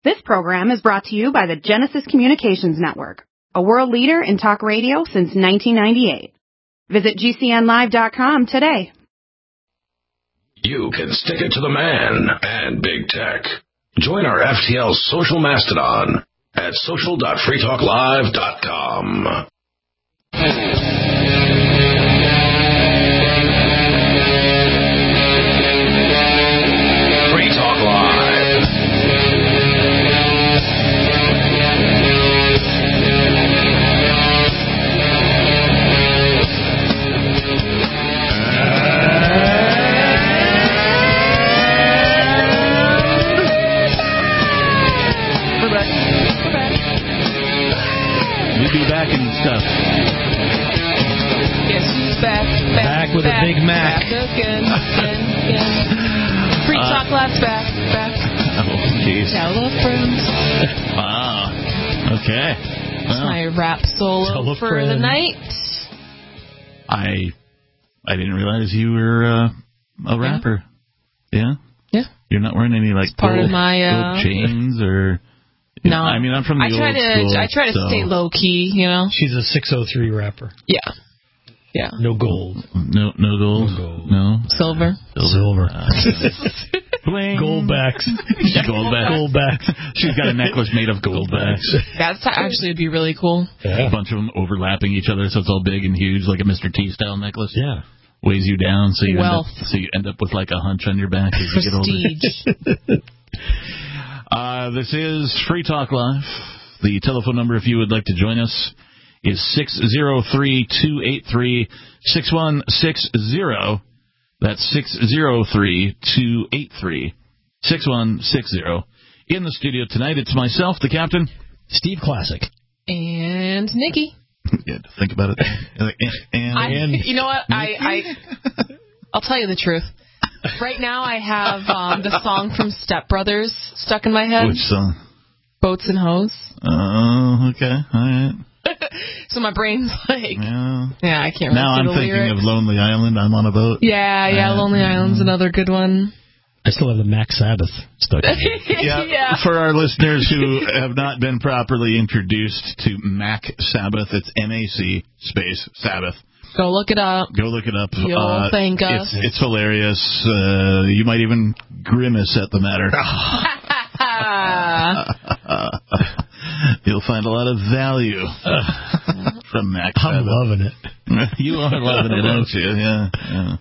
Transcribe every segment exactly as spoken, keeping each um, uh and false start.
This program is brought to you by the Genesis Communications Network, a world leader in talk radio since nineteen ninety-eight. Visit G C N live dot com today. You can stick it to the man and big tech. Join our F T L social mastodon at social dot free talk live dot com. Back and stuff. Guess who's back? Back, back with back, a Big Mac. Back again, again, again. Free uh, Talk Live's back, back. Oh, jeez. Hello, friends. Wow. Okay. That's well, my rap solo for friend. the night. I I didn't realize you were uh, a rapper. Yeah? Yeah. You're not wearing any, like, it's part gold, of my, uh, gold chains or... No, I mean, I'm from the I try old to, school. I try to so. stay low key, you know. She's a six oh three rapper. Yeah, yeah. No gold. No, no gold. No gold. No Silver. Silver. Uh, Goldbacks. Goldbacks. Goldbacks. She's got a necklace made of goldbacks. That's actually would be really cool. Yeah. A bunch of them overlapping each other, so it's all big and huge, like a Mister T style necklace. Yeah. Weighs you down, so you Wealth. end up, so you end up with like a hunch on your back as you get older. Prestige. Uh, this is Free Talk Live. The telephone number, if you would like to join us, is six oh three, two eight three, six one six zero. That's six oh three, two eight three, six one six zero. In the studio tonight, it's myself, the captain, Steve Classic, and Nikki. Yeah, think about it. And, and, I, and you know what? I, I, I'll tell you the truth. Right now, I have um, the song from Step Brothers stuck in my head. Which song? Boats and Hoes. Oh, okay. All right. So my brain's like, yeah, yeah I can't now I'm the thinking lyrics. of Lonely Island. I'm on a boat. Yeah, yeah, uh, Lonely Island's another good one. I still have the Mac Sabbath stuck in yeah, yeah. For our listeners who have not been properly introduced to Mac Sabbath, it's M A C space Sabbath. Go look it up. Go look it up. You'll uh, thank us. It's, it's hilarious. Uh, you might even grimace at the matter. You'll find a lot of value from Mac Sabbath. I'm loving it. You are loving it, aren't you? Yeah. yeah.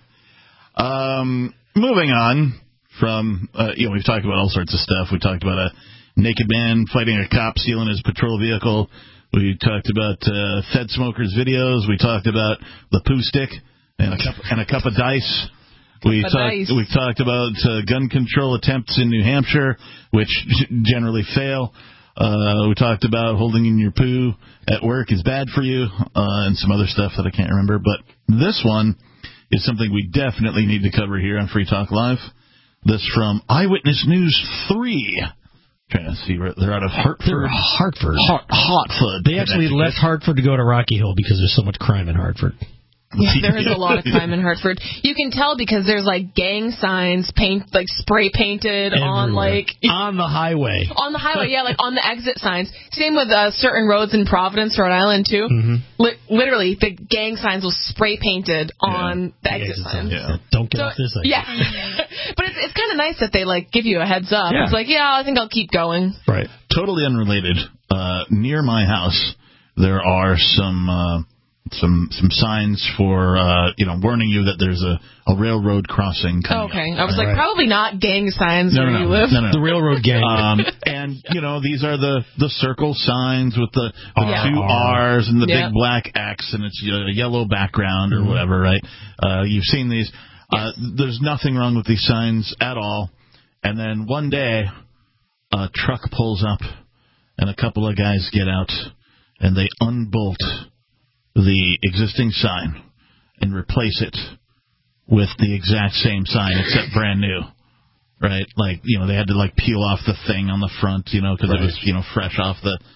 Um, moving on from, uh, you know, we've talked about all sorts of stuff. We talked about a naked man fighting a cop stealing his patrol vehicle. We talked about uh, Fed smokers' videos. We talked about the poo stick and a cup, and a cup of dice. We talked we talked about uh, gun control attempts in New Hampshire, which generally fail. Uh, we talked about holding in your poo at work is bad for you, uh, and some other stuff that I can't remember. But this one is something we definitely need to cover here on Free Talk Live. This from Eyewitness News three. Trying to see where they're out of Hartford. They're Hartford. Hart- Hartford. They actually left Hartford to go to Rocky Hill because there's so much crime in Hartford. Yeah, there is a lot of crime in Hartford. You can tell because there's like gang signs, paint like spray painted Everywhere. on like on the highway. On the highway, yeah, like on the exit signs. Same with uh, certain roads in Providence, Rhode Island too. Mm-hmm. Li- literally, the gang signs will spray painted on yeah. the exit, exit signs. signs. Yeah. Don't get so, off this exit. Yeah, but it's it's kind of nice that they like give you a heads up. Yeah. It's like, yeah, I think I'll keep going. Right. Totally unrelated. Uh, near my house, there are some. Uh, Some some signs for, uh, you know, warning you that there's a, a railroad crossing coming Okay. up. I was like, right. probably not gang signs no, where no, you no, live. No, no, no. The railroad gang. Um, and, you know, these are the, the circle signs with the, the Yeah. two R's and the Yep. big black X, and it's a yellow background or Mm-hmm. whatever, right? Uh, you've seen these. Yes. Uh, there's nothing wrong with these signs at all. And then one day, a truck pulls up, and a couple of guys get out, and they unbolt the existing sign and replace it with the exact same sign except brand new, right? Like, you know, they had to like peel off the thing on the front, you know, because right. it was, you know, fresh off the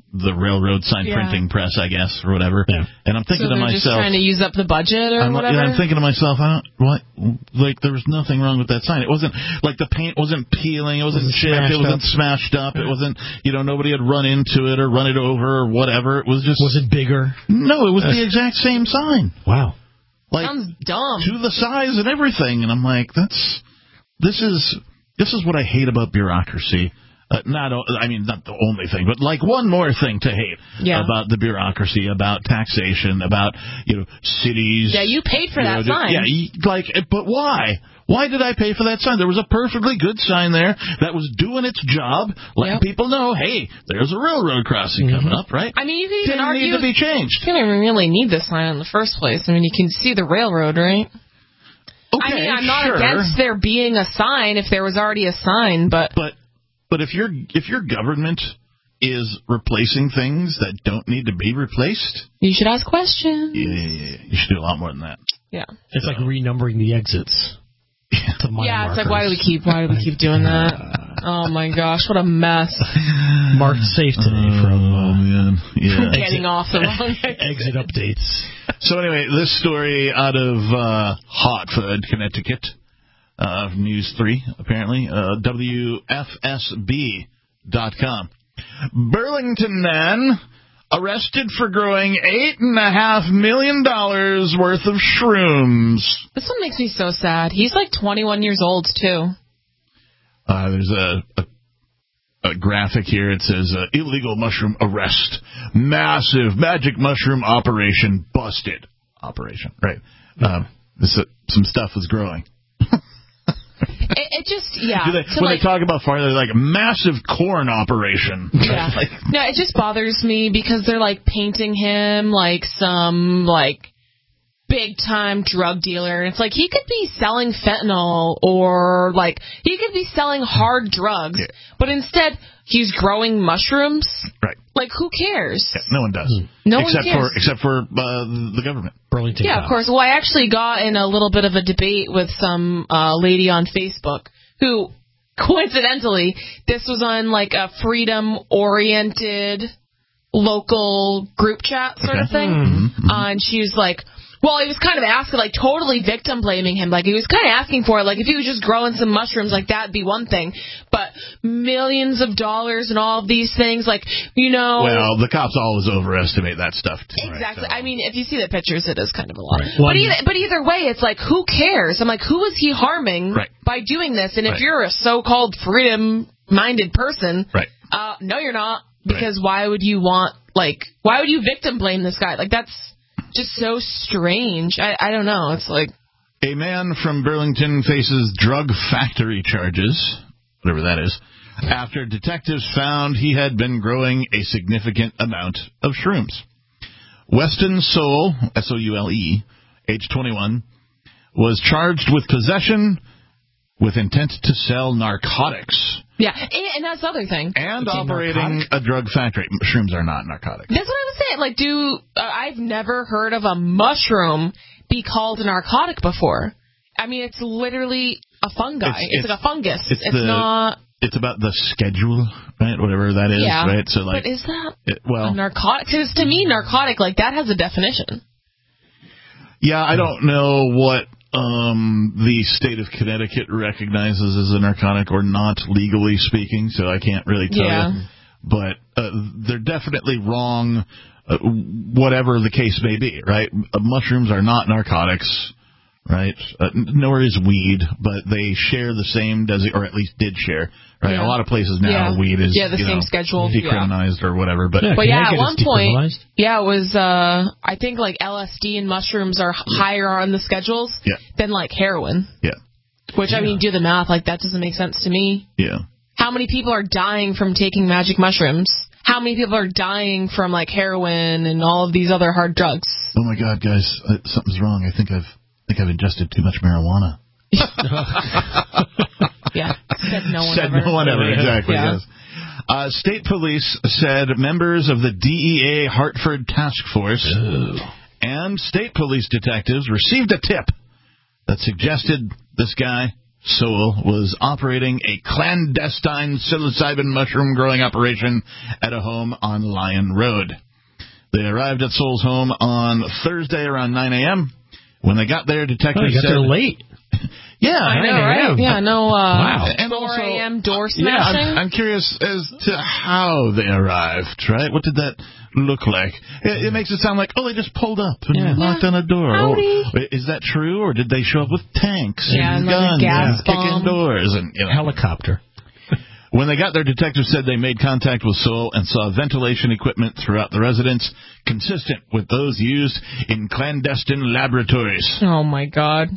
the railroad sign Yeah. printing press, I guess, or whatever. Yeah. And I'm thinking so to they're myself, just trying to use up the budget or I'm, whatever. yeah, I'm thinking to myself, I don't, what? Like, there was nothing wrong with that sign. It wasn't, like, the paint wasn't peeling, it wasn't Was it chipped, it smashed wasn't up? smashed up, it wasn't, you know, nobody had run into it or run it over or whatever. It was just... Was it bigger? No, it was the exact same sign. Wow. Like, Sounds dumb. to the size and everything. And I'm like, that's, this is, this is what I hate about bureaucracy. Uh, not, o- I mean, not the only thing, but like one more thing to hate Yeah. about the bureaucracy, about taxation, about, you know, cities. Yeah, you paid for you that know, sign. Yeah, you- like, but why? Why did I pay for that sign? There was a perfectly good sign there that was doing its job, letting Yep. people know, hey, there's a railroad crossing coming up, right? I mean, you can even Didn't argue need to be changed. you don't even really need this sign in the first place. I mean, you can see the railroad, right? Okay, I mean, I'm not sure. against there being a sign if there was already a sign, but But but if your if your government is replacing things that don't need to be replaced, you should ask questions. yeah, yeah, yeah, you should do a lot more than that. Yeah. It's like renumbering the exits. To mile Yeah, it's like, markers. why do we keep why do we keep doing that? Oh my gosh, what a mess. Marked safe today from Oh uh, man, yeah. Getting off the wrong exit updates. So anyway, this story out of uh, Hartford, Connecticut, uh, from News three, apparently, uh, W F S B dot com. Burlington man arrested for growing eight and a half million dollars worth of shrooms. This one makes me so sad. He's like twenty-one years old too. Uh, there's a, a, a graphic here. It says uh, illegal mushroom arrest, massive magic mushroom operation busted. Operation, right? Um, this uh, some stuff was growing. It, it just yeah. Do they, to when like, they talk about farm, they're like massive corn operation. Yeah. Like, No, it just bothers me because they're like painting him like some like big time drug dealer. It's like he could be selling fentanyl or like he could be selling hard drugs, Yeah. but instead he's growing mushrooms. right. Like who cares? Yeah, no one does. No one except cares. for except for uh, the government. Burlington. Yeah, of course. Well, I actually got in a little bit of a debate with some uh, lady on Facebook who, coincidentally, this was on like a freedom-oriented local group chat sort Okay. of thing. Mm-hmm. Uh, and she was like, well, he was kind of asking, like, totally victim blaming him. Like, he was kind of asking for it. Like, if he was just growing some mushrooms, like, that'd be one thing. But millions of dollars and all of these things, like, you know. Well, the cops always overestimate that stuff too. Exactly. Right? So- I mean, if you see the pictures, it is kind of a lot. Right. Well, but, either, but either way, it's like, who cares? I'm like, who is he harming Right. by doing this? And if Right. you're a so-called freedom-minded person, Right. uh, no, you're not. Because why would you want, like, why would you victim blame this guy? Like, that's just so strange. I, I don't know. It's like... A man from Burlington faces drug factory charges, whatever that is, after detectives found he had been growing a significant amount of shrooms. Weston Soule, S O U L E, age twenty-one, was charged with possession with intent to sell narcotics Yeah, and, and that's the other thing. and It's a operating narcotic? a drug factory. Shrooms are not narcotics. That's what I was saying. Like, do uh, I've never heard of a mushroom be called a narcotic before. I mean, it's literally a fungi. It's- It's, it's- like a fungus. it's It's, the- not... It's about the schedule, right? Whatever that is, Yeah. right? So, like, but is that it, well, a narcotic? Because to me, narcotic, like, that has a definition. yeah, I don't know what um, the state of Connecticut recognizes as a narcotic or not, legally speaking, so I can't really tell Yeah. you. But uh, they're definitely wrong, uh, whatever the case may be, right? Uh, mushrooms are not narcotics, right? Uh, n- nor is weed, but they share the same, desi- or at least did share, right? Yeah. A lot of places now, Yeah. weed is Yeah, the you same know, schedule. Yeah. decriminalized or whatever. But Yeah, But yeah, at Connecticut one is point, decriminalized. yeah, it was, uh, I think, like, L S D and mushrooms are higher on the schedules Yeah. than, like, heroin. yeah, Which, I mean, do the math. Like, that doesn't make sense to me. yeah. How many people are dying from taking magic mushrooms? How many people are dying from, like, heroin and all of these other hard drugs? Oh my God, guys, uh, something's wrong. I think I've I think I've ingested too much marijuana. Yeah. Said no one Said ever. no one ever, exactly, Yeah. yes. Uh, state police said members of the D E A Hartford Task Force and state police detectives received a tip that suggested this guy Sowell was operating a clandestine psilocybin mushroom growing operation at a home on Lion Road. They arrived at Sowell's home on Thursday around nine a.m. When they got there, detectives oh, you got said... there late. Yeah, I know, right? Yeah, no uh, wow. four a.m. door Yeah, smashing. I'm, I'm curious as to how they arrived, right? What did that look like? It, it makes it sound like, oh, they just pulled up and yeah. knocked yeah. on a door. Howdy. Or, is that true, or did they show up with tanks Yeah, and another guns gas and kicking bomb. doors? And, you know. Helicopter. When they got there, detectives said they made contact with Sowell and saw ventilation equipment throughout the residence, consistent with those used in clandestine laboratories. Oh, my God.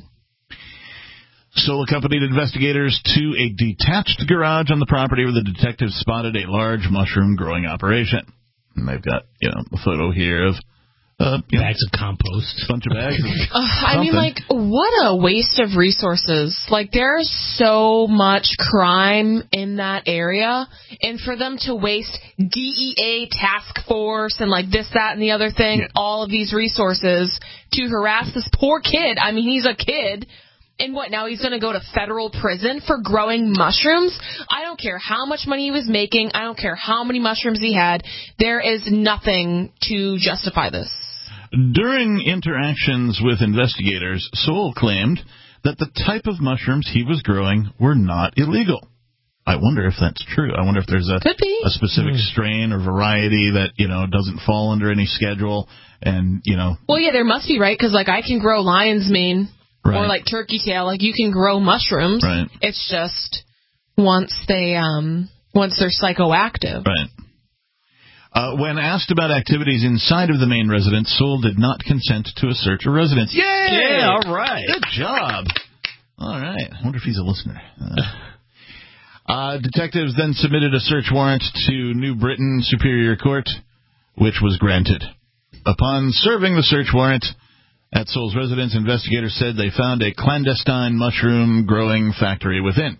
Sowell accompanied investigators to a detached garage on the property where the detectives spotted a large mushroom growing operation. And they've got, you know, a photo here of uh, you bags know, of compost. a bunch of bags. Of Uh, I mean, like, what a waste of resources. Like, there's so much crime in that area, and for them to waste D E A task force and, like, this, that, and the other thing, Yeah. all of these resources to harass this poor kid. I mean, he's a kid. And what, now he's going to go to federal prison for growing mushrooms? I don't care how much money he was making. I don't care how many mushrooms he had. There is nothing to justify this. During interactions with investigators, Sowell claimed that the type of mushrooms he was growing were not illegal. I wonder if that's true. I wonder if there's a, Could be. a specific mm. strain or variety that, you know, doesn't fall under any schedule. And, you know. Well, yeah, there must be, right? Because, like, I can grow lion's mane. Right. Or like turkey tail, like you can grow mushrooms. Right. It's just once they um once they're psychoactive. Right. Uh, when asked about activities inside of the main residence, Sowell did not consent to a search of residence. Yay! Yeah, all right. Good job. All right. I wonder if he's a listener. Uh, uh, detectives then submitted a search warrant to New Britain Superior Court, which was granted. Upon serving the search warrant at Sowell's residence, investigators said they found a clandestine mushroom growing factory within.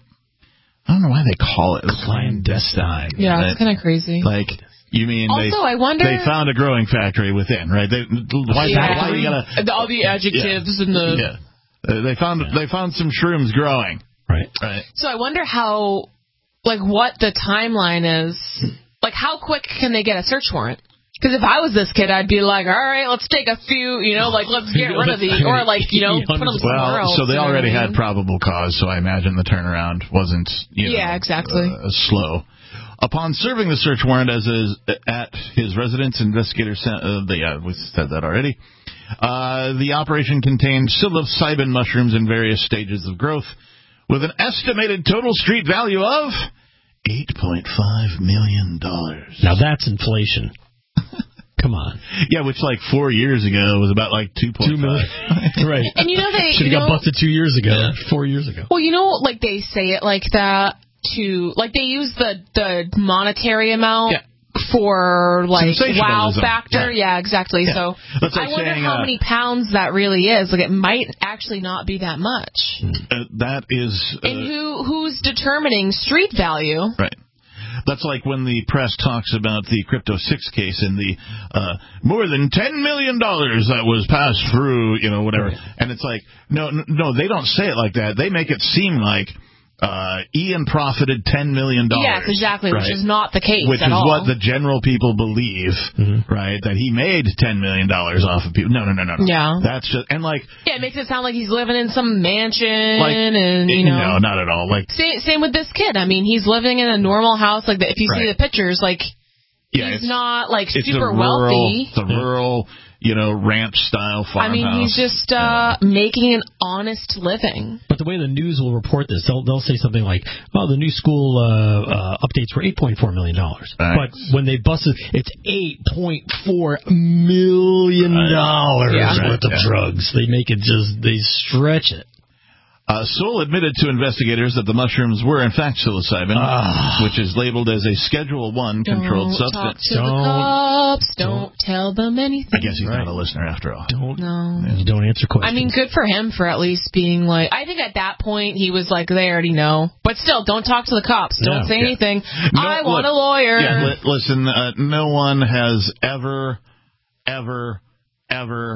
I don't know why they call it clandestine. Yeah, right? It's kind of crazy. Like, you mean also, they, I wonder, they found a growing factory within, right? They, why, yeah. why you gotta, all the adjectives yeah. and the... Yeah. Uh, they found yeah. they found some shrooms growing. Right. Right. So I wonder how, like, what the timeline is. Like, how quick can they get a search warrant? Because if I was this kid, I'd be like, all right, let's take a few, you know, like, let's get rid of these. Or, like, you know, put them somewhere well, else. So they already you know? had probable cause, so I imagine the turnaround wasn't, you know, yeah, exactly. uh, slow. Upon serving the search warrant as his, at his residence, investigators sent, uh, they, uh, we said that already. Uh, the operation contained psilocybin mushrooms in various stages of growth, with an estimated total street value of eight point five million dollars. Now that's inflation. Come on. Yeah, which like four years ago was about like two point five. Right. And you know they should have got know, busted two years ago, yeah. four years ago. Well, you know, like they say it like that to, like they use the the monetary amount. Yeah. For like wow factor, yeah, yeah exactly. Yeah. So like I wonder saying, how uh, many pounds that really is. Like it might actually not be that much. Uh, that is, uh, and who who's determining street value? Right. That's like when the press talks about the Crypto six case and the uh, more than ten million dollars that was passed through, you know, whatever. Right. And it's like, no, no, they don't say it like that. They make it seem like uh, Ian profited ten million dollars. Yes, exactly, right? Which is not the case Which at is all. what the general people believe, mm-hmm. right? That he made ten million dollars off of people. No, no, no, no, no. Yeah. That's just, and like... Yeah, it makes it sound like he's living in some mansion like, and, you know... No, not at all. Like Same, same with this kid. I mean, he's living in a normal house. Like, the, if you right. see the pictures, like, yeah, he's not, like, it's super a rural, wealthy. It's a rural... you know, ranch-style farmhouse. I mean, he's just uh, yeah. making an honest living. But the way the news will report this, they'll they'll say something like, "Oh, the new school uh, uh, updates were eight point four million dollars." Right. But when they busted, it's eight point four million dollars right. yeah. worth of yeah. drugs. They make it just they stretch it. Uh, Sowell admitted to investigators that the mushrooms were in fact psilocybin, uh, which is labeled as a Schedule One controlled don't substance. Talk to don't the cops. Don't, don't tell them anything. I guess he's right. not a listener after all. Don't. No. Yeah. You don't answer questions. I mean, good for him for at least being like. I think at that point he was like, they already know. But still, don't talk to the cops. Don't no. say yeah. anything. No, I want look, a lawyer. Yeah, li- listen. Uh, no one has ever, ever, ever.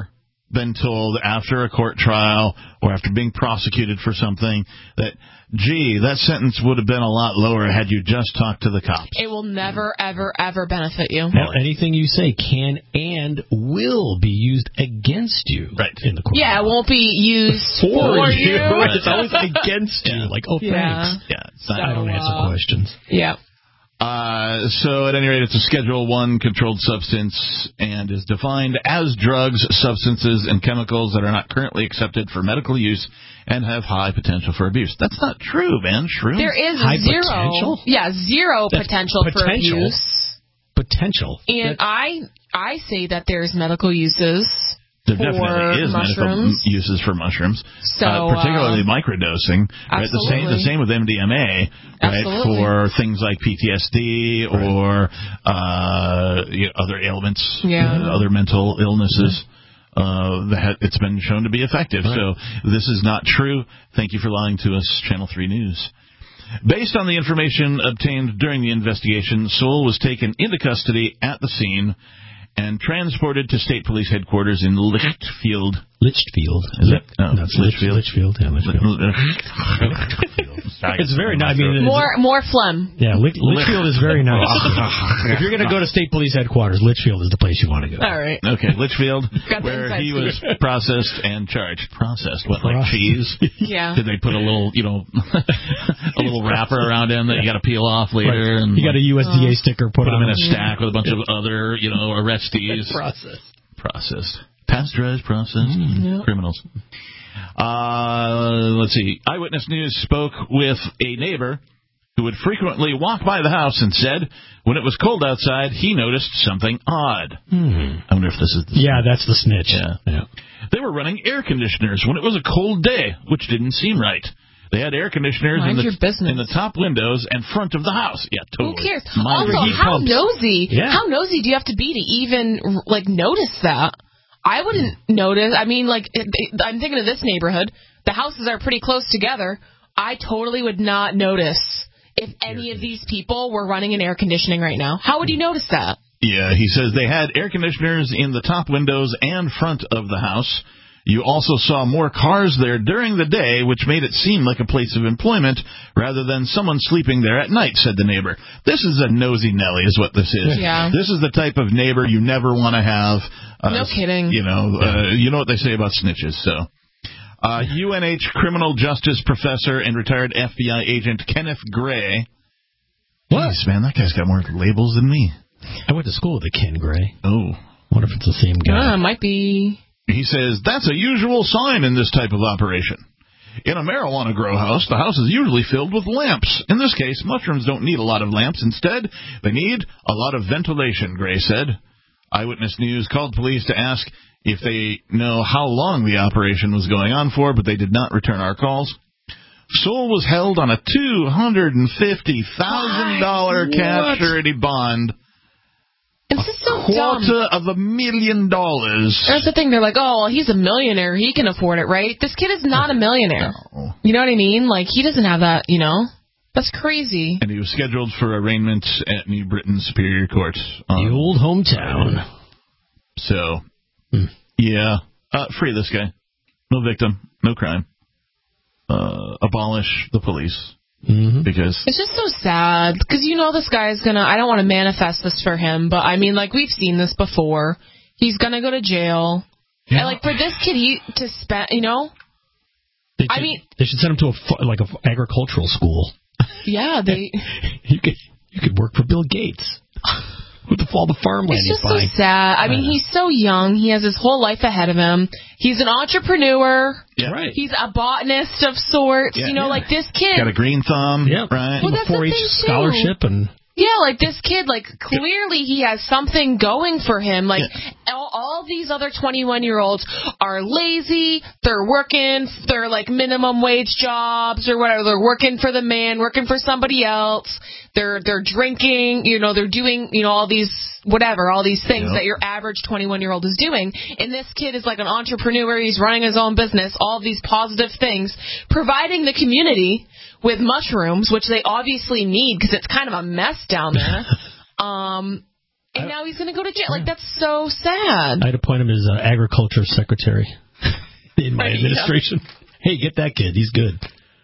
been told after a court trial or after being prosecuted for something that, gee, that sentence would have been a lot lower had you just talked to the cops. It will never, ever, ever benefit you. Now, anything you say can and will be used against you right. in the court. Yeah, it won't be used for, for you. you. Right. It's always against you. Like, oh, yeah. thanks. Yeah, it's not, so, I don't answer uh, questions. Yeah. Uh, so, at any rate, it's a Schedule One controlled substance and is defined as drugs, substances, and chemicals that are not currently accepted for medical use and have high potential for abuse. That's not true, man. Shrooms. There is high zero. Potential? Yeah, zero That's potential, potential for abuse. Potential. And that, I, I say that there's medical uses. There for definitely is mushrooms. medical uses for mushrooms, so, uh, particularly uh, microdosing. Right, the same, the same with M D M A, right, Absolutely. for things like P T S D right. or uh, you know, other ailments, yeah. uh, other mental illnesses. Uh, that it's been shown to be effective. Right. So this is not true. Thank you for lying to us, Channel three News. Based on the information obtained during the investigation, Sewell was taken into custody at the scene and transported to State Police Headquarters in Litchfield. Litchfield. Is it? No, That's Litchfield. Litchfield. Yeah, Litchfield. Litchfield. It's very nice. I mean, more more phlegm. Yeah, Lich- Litchfield is very nice. If you're going to go to State Police Headquarters, Litchfield is the place you want to go. All right. Okay, Litchfield, Got where he was processed and charged. Processed? What, like Processed. cheese? Yeah. Did they put a little, you know, a little wrapper around him that you got to peel off later? Right. And you got a U S D A oh. sticker put, put on him in a stack with a bunch of other, you know, arrestees. Processed. Processed. Pasteurized, processed mm-hmm. criminals. Uh, let's see. Eyewitness News spoke with a neighbor who would frequently walk by the house and said when it was cold outside, he noticed something odd. Hmm. I wonder if this is the Yeah, snitch. That's the snitch. Yeah. yeah. They were running air conditioners when it was a cold day, which didn't seem right. They had air conditioners in the, in the top windows and front of the house. Yeah, totally. Who cares? Minor also, heat how pumps. nosy? Yeah. How nosy do you have to be to even like notice that? I wouldn't notice. I mean, like it, it, I'm thinking of this neighborhood. The houses are pretty close together. I totally would not notice if any of these people were running an air conditioning right now. How would you notice that? Yeah, he says they had air conditioners in the top windows and front of the house. You also saw more cars there during the day, which made it seem like a place of employment rather than someone sleeping there at night, said the neighbor. This is a nosy Nelly is what this is. Yeah. This is the type of neighbor you never want to have. Uh, no kidding. You know, uh, you know what they say about snitches, so. Uh, U N H criminal justice professor and retired F B I agent Kenneth Gray. What? Jeez, man, that guy's got more labels than me. I went to school with a Ken Gray. Oh. Wonder if it's the same guy. Uh, might be... He says, that's a usual sign in this type of operation. In a marijuana grow house, the house is usually filled with lamps. In this case, mushrooms don't need a lot of lamps. Instead, they need a lot of ventilation, Gray said. Eyewitness News called police to ask if they know how long the operation was going on for, but they did not return our calls. Sewell was held on a two hundred fifty thousand dollars cash surety bond. This is so quarter dumb. of a million dollars. That's the thing. They're like, oh, well, he's a millionaire. He can afford it, right? This kid is not a millionaire. No. You know what I mean? Like, he doesn't have that, you know? That's crazy. And he was scheduled for arraignment at New Britain Superior Court. Um, the old hometown. So, hmm. yeah. Uh, free this guy. No victim. No crime. Uh, abolish the police. Mm-hmm. Because it's just so sad because you know this guy's gonna I don't want to manifest this for him, but I mean, like, we've seen this before. He's gonna go to jail. Yeah. And like, for this kid he to spend, you know, they should, I mean, they should send him to a like a agricultural school. Yeah, they you could you could work for Bill Gates with the, all the farmland. It's just so sad. I mean, he's so young. He has his whole life ahead of him. He's an entrepreneur. Yeah, right. He's a botanist of sorts. Yeah, you know, yeah. like this kid. Got a green thumb. Yeah, right. Well, that's a four H scholarship and. Yeah, like this kid, like clearly he has something going for him. Like yeah. all, all these other twenty-one-year-olds are lazy. They're working, they're like minimum wage jobs or whatever. They're working for the man, working for somebody else. They're they're drinking. You know, they're doing you know all these whatever, all these things yep. that your average twenty-one-year-old is doing. And this kid is like an entrepreneur. He's running his own business. All of these positive things, providing the community with mushrooms, which they obviously need because it's kind of a mess down there. um, And now he's going to go to jail. Like, that's so sad. I'd appoint him as uh, agriculture secretary in my administration. Yeah. Hey, get that kid. He's good.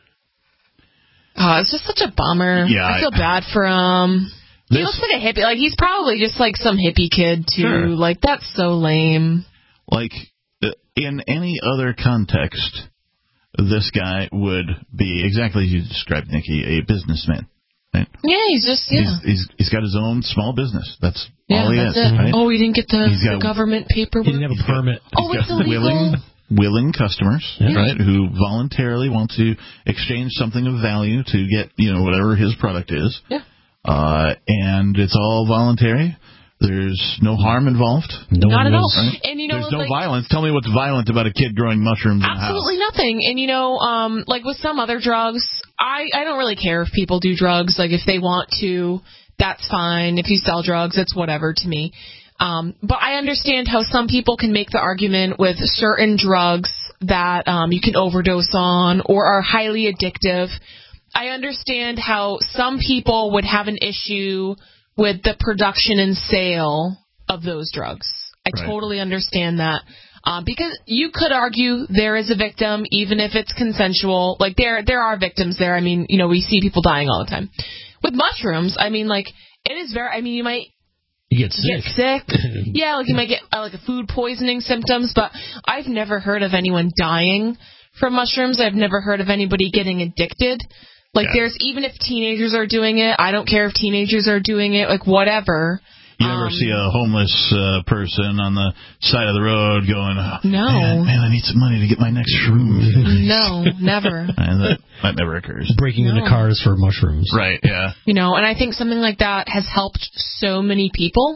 Oh, it's just such a bummer. Yeah, I feel I, bad for him. This, he looks like a hippie. Like, he's probably just like some hippie kid, too. Sure. Like, that's so lame. Like, in any other context, this guy would be, exactly as you described, Nikki, a businessman. Right? Yeah, he's just, yeah. He's, he's, he's got his own small business. That's yeah, all he that's has. It. Right? Oh, he didn't get the, the got, government paperwork? He didn't have a permit. Oh, he's it's got illegal? Willing, willing customers, yeah. right, who voluntarily want to exchange something of value to get, you know, whatever his product is. Yeah. Uh, and it's all voluntary. There's no harm involved. No Not at all. Right? And you know, There's no like, violence. Tell me what's violent about a kid growing mushrooms in a house. Absolutely nothing. And you know, um, like with some other drugs, I, I don't really care if people do drugs. Like if they want to, that's fine. If you sell drugs, it's whatever to me. Um, but I understand how some people can make the argument with certain drugs that um, you can overdose on or are highly addictive. I understand how some people would have an issue with the production and sale of those drugs. I right. totally understand that. Um, because you could argue there is a victim, even if it's consensual. Like, there there are victims there. I mean, you know, we see people dying all the time. With mushrooms, I mean, like, it is very, I mean, you might you get sick. Get sick. Yeah, like, you might get, uh, like, a food poisoning symptoms, but I've never heard of anyone dying from mushrooms. I've never heard of anybody getting addicted. Like, yeah. there's, even if teenagers are doing it, I don't care if teenagers are doing it, like, whatever. You ever um, see a homeless uh, person on the side of the road going, oh, no. man, man, I need some money to get my next shroom. No, never. And that, that never occurs. Breaking no. into cars for mushrooms. Right, yeah. You know, and I think something like that has helped so many people.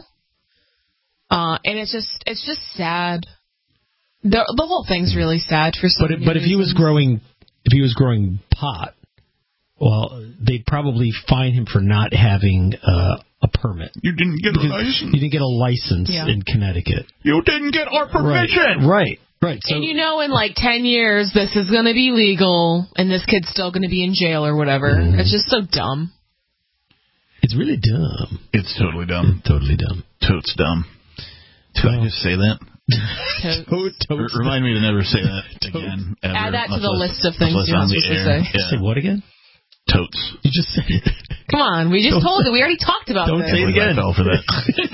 Uh, and it's just, it's just sad. The the whole thing's really sad for so but many But if reasons. he was growing, if he was growing pot, well, they'd probably fine him for not having uh, a permit. You didn't get a license. You didn't get a license yeah. in Connecticut. You didn't get our permission. Right, right. right. So, and you know, in like ten years, this is going to be legal, and this kid's still going to be in jail or whatever. Mm-hmm. It's just so dumb. It's really dumb. It's totally dumb. It's totally dumb. Totes dumb. Did well, I just say that? Totes. Totes. Remind me to never say that again. Ever. Add that to much the less, list of things you're not supposed to say. Yeah. Say what again? Totes. You just said it. Come on, we just don't told it. We already talked about don't this. Don't say it again. I fell for that.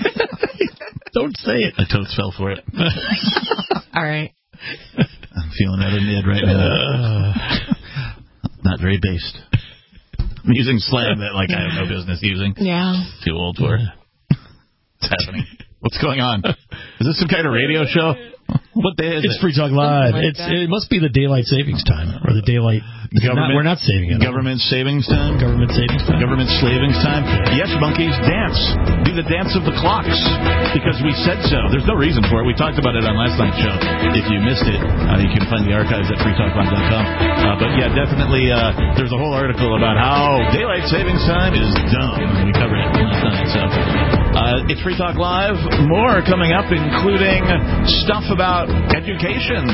Don't say it. I totes fell for it. All right. I'm feeling rather mid right now. Uh, not very based. I'm using slang that like I have no business using. Yeah. Too old for it. What's happening? What's going on? Is this some kind of radio show? What day is it's it? Free Talk Live. Like it's it must be the daylight savings time or the daylight. Government, not, we're not saving it. Government savings time. Government savings time. Government savings time. Yes, monkeys, dance. Do the dance of the clocks because we said so. There's no reason for it. We talked about it on last night's show. If you missed it, uh, you can find the archives at free talk live dot com. Uh, but yeah, definitely. Uh, there's a whole article about how daylight savings time is dumb. We covered it last night. So uh, it's Free Talk Live. More coming up, including stuff about education.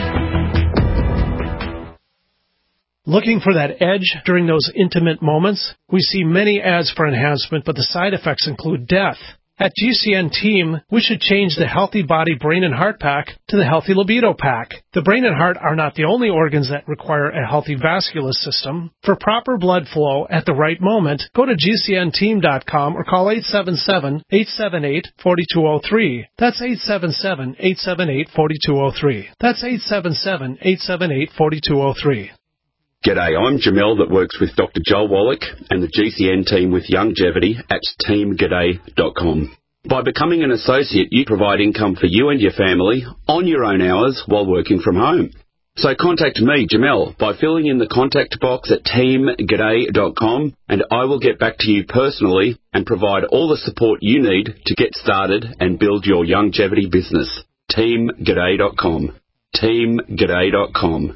Looking for that edge during those intimate moments? We see many ads for enhancement, but the side effects include death. At G C N Team, we should change the Healthy Body Brain and Heart Pack to the Healthy Libido Pack. The brain and heart are not the only organs that require a healthy vascular system. For proper blood flow at the right moment, go to G C N team dot com or call eight seven seven, eight seven eight, four two zero three. That's eight seven seven, eight seven eight, four two zero three. That's eight seven seven, eight seven eight, four two zero three. G'day, I'm Jamel that works with Doctor Joel Wallach and the G C N team with Longevity at team g'day dot com. By becoming an associate, you provide income for you and your family on your own hours while working from home. So contact me, Jamel, by filling in the contact box at team g'day dot com and I will get back to you personally and provide all the support you need to get started and build your longevity business. team g'day dot com. team g'day dot com.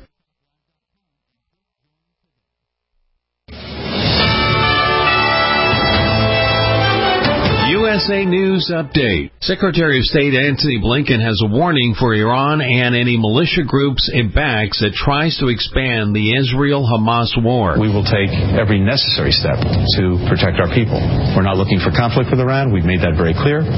U S A News Update. Secretary of State Antony Blinken has a warning for Iran and any militia groups it backs that tries to expand the Israel-Hamas war. We will take every necessary step to protect our people. We're not looking for conflict with Iran. We've made that very clear.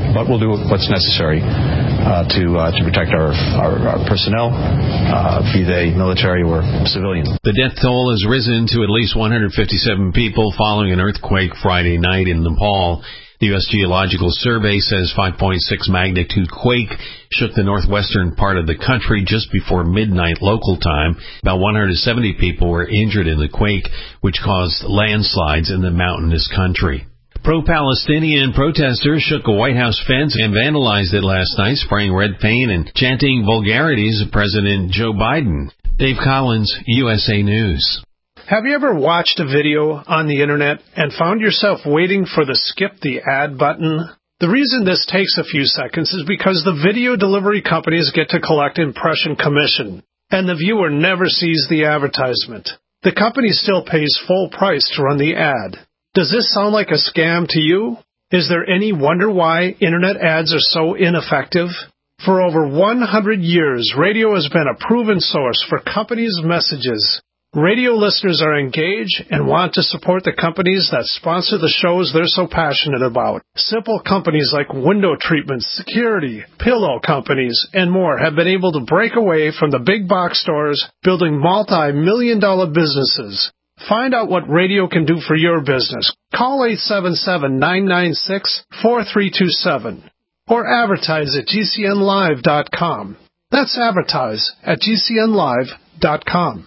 but we'll do what's necessary uh, to uh, to protect our, our, our personnel, uh, be they military or civilian. The death toll has risen to at least one hundred fifty-seven people following an earthquake Friday night in Nepal. The U S Geological Survey says five point six magnitude quake shook the northwestern part of the country just before midnight local time. About one hundred seventy people were injured in the quake, which caused landslides in the mountainous country. Pro-Palestinian protesters shook a White House fence and vandalized it last night, spraying red paint and chanting vulgarities of President Joe Biden. Dave Collins, U S A News. Have you ever watched a video on the internet and found yourself waiting for the skip the ad button? The reason this takes a few seconds is because the video delivery companies get to collect impression commission, and the viewer never sees the advertisement. The company still pays full price to run the ad. Does this sound like a scam to you? Is there any wonder why internet ads are so ineffective? For over one hundred years, radio has been a proven source for companies' messages. Radio listeners are engaged and want to support the companies that sponsor the shows they're so passionate about. Simple companies like window treatments, security, pillow companies, and more have been able to break away from the big box stores, building multi-million dollar businesses. Find out what radio can do for your business. Call eight seven seven, nine nine six, four three two seven or advertise at G C N live dot com. That's advertise at G C N live dot com.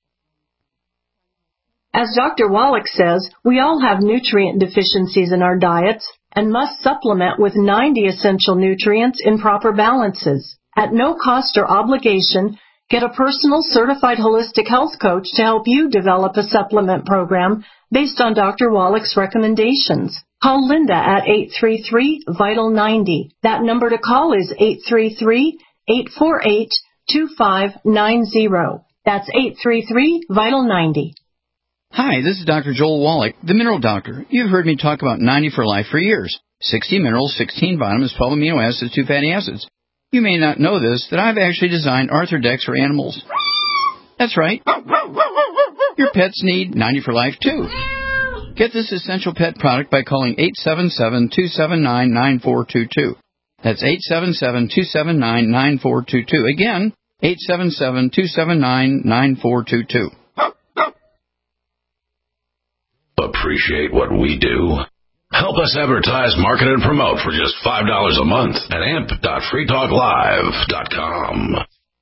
As Doctor Wallach says, we all have nutrient deficiencies in our diets and must supplement with ninety essential nutrients in proper balances. At no cost or obligation, get a personal certified holistic health coach to help you develop a supplement program based on Doctor Wallach's recommendations. Call Linda at eight three three, vital ninety. That number to call is eight three three, eight four eight, two five nine zero. That's eight three three, vital ninety. Hi, this is Doctor Joel Wallach, the Mineral Doctor. You've heard me talk about ninety for Life for years. sixty minerals, sixteen vitamins, twelve amino acids, two fatty acids. You may not know this, that I've actually designed Arthrodex for animals. That's right. Your pets need ninety for Life, too. Get this essential pet product by calling eight seven seven, two seven nine, nine four two two. That's eight seven seven, two seven nine, nine four two two. Again, eight seven seven, two seven nine, nine four two two. Appreciate what we do? Help us advertise, market, and promote for just five dollars a month at amp dot free talk live dot com.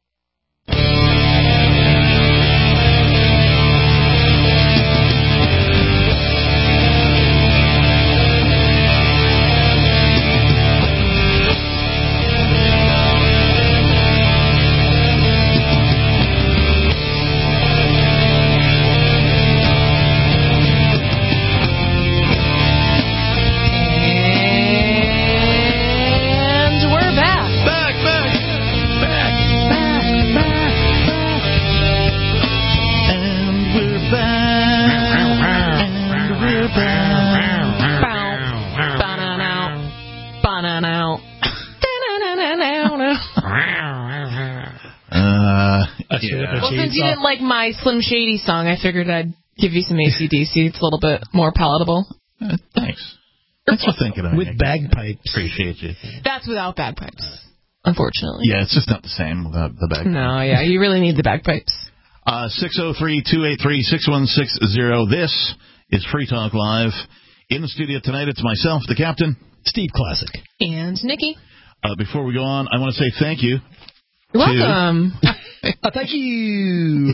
Well, since you didn't like my Slim Shady song, I figured I'd give you some A C D C. It's a little bit more palatable. Uh, thanks. Thanks for thinking of me. With bagpipes. Appreciate you. That's without bagpipes, unfortunately. Yeah, it's just not the same without the bagpipes. No, yeah, you really need the bagpipes. Uh, six oh three, two eight three, six one six zero. This is Free Talk Live. In the studio tonight, it's myself, the captain, Steve Classic, and Nikki. Uh, before we go on, I want to say thank you. You're welcome. uh, thank you.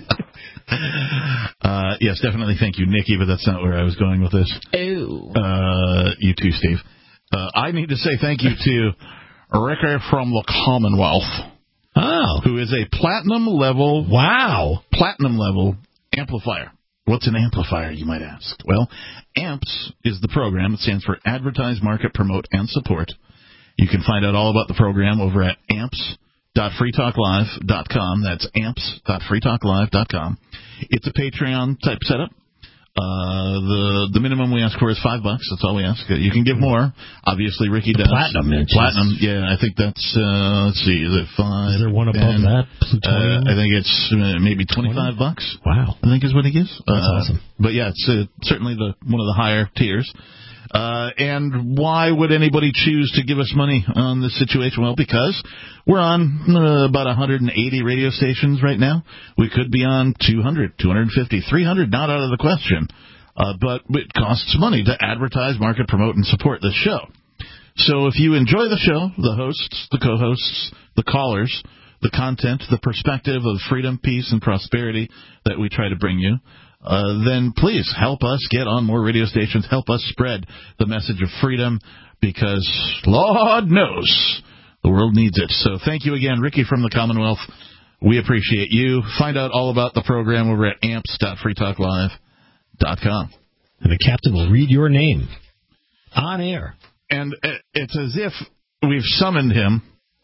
uh, yes, definitely thank you, Nikki, but that's not where I was going with this. Oh. Uh, you too, Steve. Uh, I need to say thank you to Ricker from the Commonwealth. Oh. Who is a platinum level. Wow. Platinum level amplifier. What's an amplifier, you might ask? Well, AMPS is the program. It stands for Advertise, Market, Promote, and Support. You can find out all about the program over at amps dot free talk live dot com. That's amps dot free talk live dot com. It's a Patreon type setup. Uh, the the minimum we ask for is five bucks. That's all we ask. You can give more. Obviously, Ricky does. Platinum. Platinum. Yeah, I think that's. Uh, let's see. Is it five? Is there one above ten? that? Uh, I think it's uh, maybe twenty-five bucks. Wow. I think is what he gives. That's uh, awesome. But yeah, it's uh, certainly the one of the higher tiers. Uh, and why would anybody choose to give us money on this situation? Well, because we're on uh, about one hundred eighty radio stations right now. We could be on two hundred, two hundred fifty, three hundred, not out of the question. Uh, but it costs money to advertise, market, promote, and support this show. So if you enjoy the show, the hosts, the co-hosts, the callers, the content, the perspective of freedom, peace, and prosperity that we try to bring you, Uh, then please help us get on more radio stations. Help us spread the message of freedom because Lord knows the world needs it. So thank you again, Ricky from the Commonwealth. We appreciate you. Find out all about the program over at amps dot free talk live dot com. And the captain will read your name on air. And it's as if we've summoned him.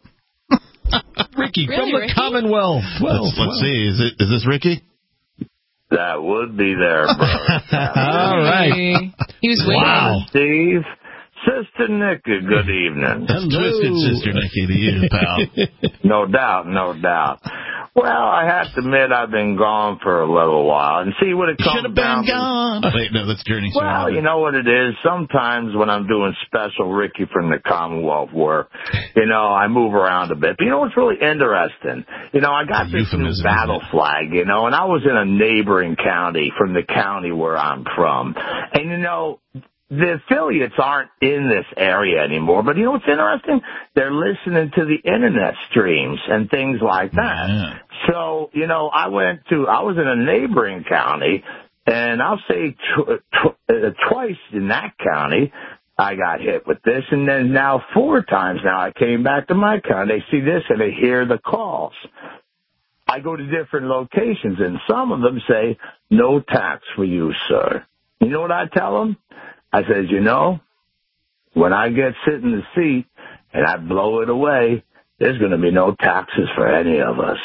Ricky Really, from the Ricky? Commonwealth. Well, let's, let's well. see. Is, it, is this Ricky? That would be there, brother. All right. He was waiting. Wow. Steve, Sister Nikki, good evening. Hello. Twisted Sister Nikki to you, pal. No doubt, no doubt. Well, I have to admit I've been gone for a little while. And see what it comes Should have down been gone. to. Wait, no, that's Journey. Well, you know what it is? Sometimes when I'm doing special Ricky from the Commonwealth work, you know, I move around a bit. But you know what's really interesting? You know, I got A this new euphemism, battle isn't it? flag, you know, and I was in a neighboring county from the county where I'm from. And, you know, the affiliates aren't in this area anymore, but you know what's interesting? They're listening to the internet streams and things like that. Yeah. So, you know, I went to, I was in a neighboring county, and I'll say tw- tw- uh, twice in that county I got hit with this, and then now four times now I came back to my county. They see this and they hear the calls. I go to different locations, and some of them say, no tax for you, sir. You know what I tell them? I says, you know, when I get sit in the seat and I blow it away, there's going to be no taxes for any of us.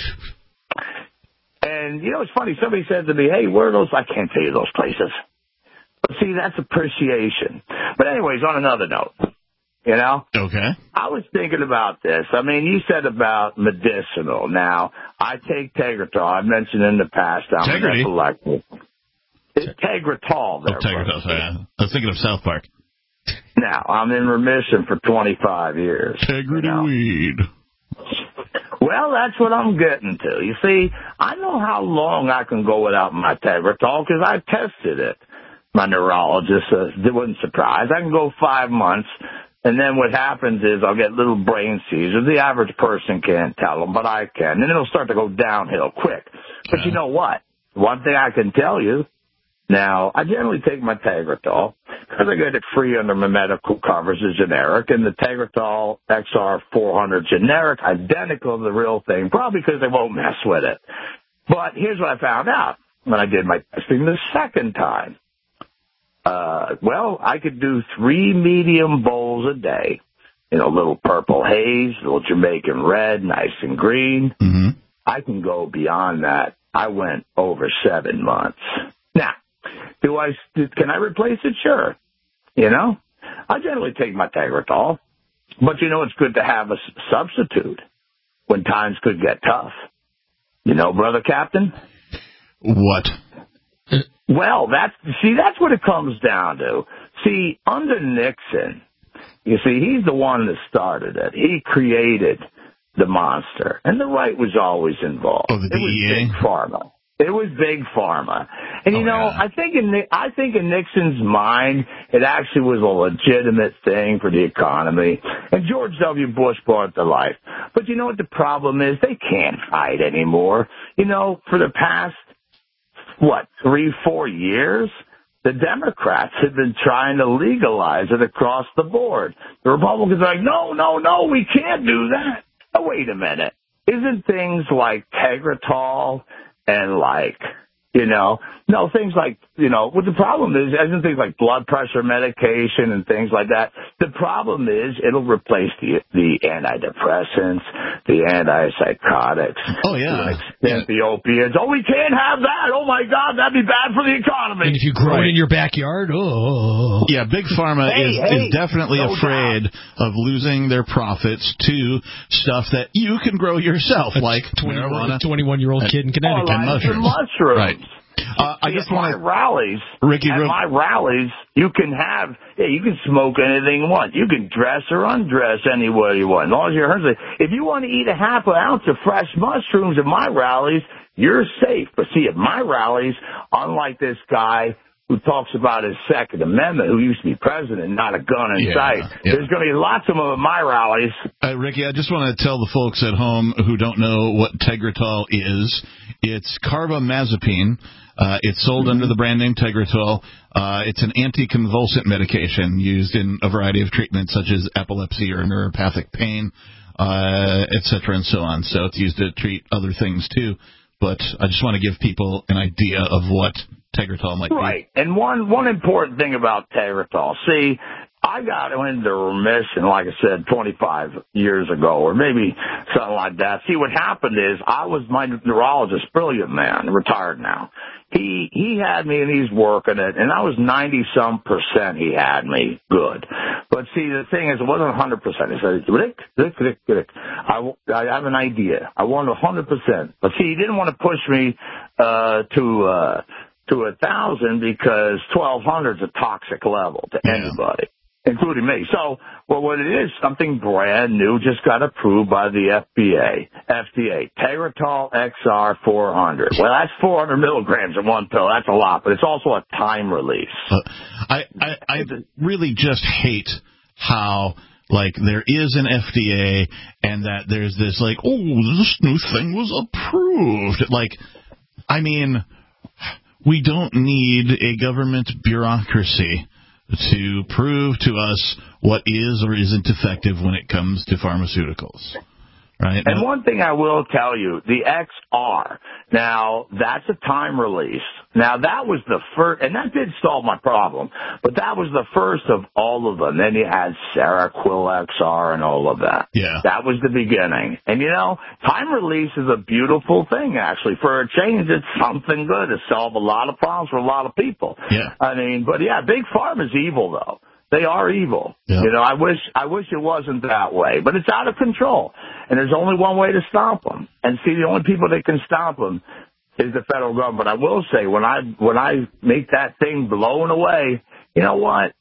And, you know, it's funny. Somebody said to me, hey, where are those? I can't tell you those places. But, see, that's appreciation. But anyways, on another note, you know. Okay. I was thinking about this. I mean, you said about medicinal. Now, I take Tegretol. I've mentioned in the past I'm Tegrity? an epileptic. It's Tegretol there. Oh, Tegretol, sorry. I was thinking of South Park. Now, I'm in remission for twenty-five years. Tegrity you know. weed. Well, that's what I'm getting to. You see, I know how long I can go without my Tegretol because I tested it. My neurologist uh, wasn't surprised. I can go five months, and then what happens is I'll get little brain seizures. The average person can't tell them, but I can. And then it'll start to go downhill quick. But Yeah. you know what? One thing I can tell you, now, I generally take my Tegretol because I get it free under my medical coverage as generic, and the Tegretol X R four hundred generic, identical to the real thing, probably because they won't mess with it. But here's what I found out when I did my testing the second time. Uh, well, I could do three medium bowls a day, you know, little purple haze, little Jamaican red, nice and green. Mm-hmm. I can go beyond that. I went over seven months. Now, do I, can I replace it? Sure. You know, I generally take my Tegretol, but you know, it's good to have a substitute when times could get tough. You know, brother captain? What? Well, that's, see, that's what it comes down to. See, under Nixon, you see, he's the one that started it. He created the monster, and the right was always involved. Oh, the it was D E A? Big Pharma. It was Big Pharma. And, you Oh, know, yeah. I think in I think in Nixon's mind, it actually was a legitimate thing for the economy. And George W. Bush brought it to life. But you know what the problem is? They can't hide anymore. You know, for the past, what, three, four years, the Democrats have been trying to legalize it across the board. The Republicans are like, no, no, no, we can't do that. Oh, wait a minute. Isn't things like Tegretol and like, you know, no, things like, you know, what the problem is, isn't things like blood pressure medication and things like that. The problem is it'll replace the the antidepressants, the antipsychotics. Oh, yeah. yeah. The opiates. Oh, we can't have that. Oh, my God, that'd be bad for the economy. And if you grow Right. it in your backyard, oh. Yeah, Big Pharma Hey, is, hey, is definitely no afraid of losing their profits to stuff that you can grow yourself, like marijuana. twenty-one-year-old kid in Oh, Connecticut. like the mushrooms. mushrooms. Right. Uh, I See, just at want my rallies, Ricky, at real- my rallies, you can have, yeah, you can smoke anything you want. You can dress or undress anywhere you want. As long as you're hungry. If you want to eat a half an ounce of fresh mushrooms at my rallies, you're safe. But see, at my rallies, unlike this guy who talks about his Second Amendment, who used to be president, not a gun in Yeah, sight, yeah. there's going to be lots of them at my rallies. Uh, Ricky, I just want to tell the folks at home who don't know what Tegretol is. It's carbamazepine. Uh, it's sold under the brand name Tegretol. Uh, it's an anticonvulsant medication used in a variety of treatments such as epilepsy or neuropathic pain, uh, et cetera, and so on. So it's used to treat other things too. But I just want to give people an idea of what Tegretol might be. Right. And one, one important thing about Tegretol, see, I got into remission, like I said, twenty-five years ago, or maybe something like that. See, what happened is I was my neurologist, brilliant man, retired now. He he had me and he's working it, and I was ninety some percent. He had me good, but see, the thing is, it wasn't a hundred percent. He said, "Rick, Rick, Rick, Rick, I, I have an idea. I want a hundred percent." But see, he didn't want to push me uh, to uh, to a thousand because twelve hundred is a toxic level to Yeah. anybody, including me. So, well, what it is, something brand new just got approved by the F D A. F D A, Tegretol X R four hundred. Well, that's four hundred milligrams in one pill. That's a lot, but it's also a time release. Uh, I, I, I really just hate how, like, there is an F D A and that there's this, like, oh, this new thing was approved. Like, I mean, we don't need a government bureaucracy to prove to us what is or isn't effective when it comes to pharmaceuticals. Right? And one thing I will tell you, the X R, now that's a time release. Now that was the first, and that did solve my problem, but that was the first of all of them. Then you had Seroquel X R and all of that. Yeah. That was the beginning. And you know, time release is a beautiful thing actually. For a change, it's something good to solve a lot of problems for a lot of people. Yeah. I mean, but yeah, Big Pharma's evil though. They are evil. Yeah. You know, I wish I wish it wasn't that way, but it's out of control, and there's only one way to stop them. And see, the only people that can stop them is the federal government. But I will say, when I when I make that thing blown away, you know what?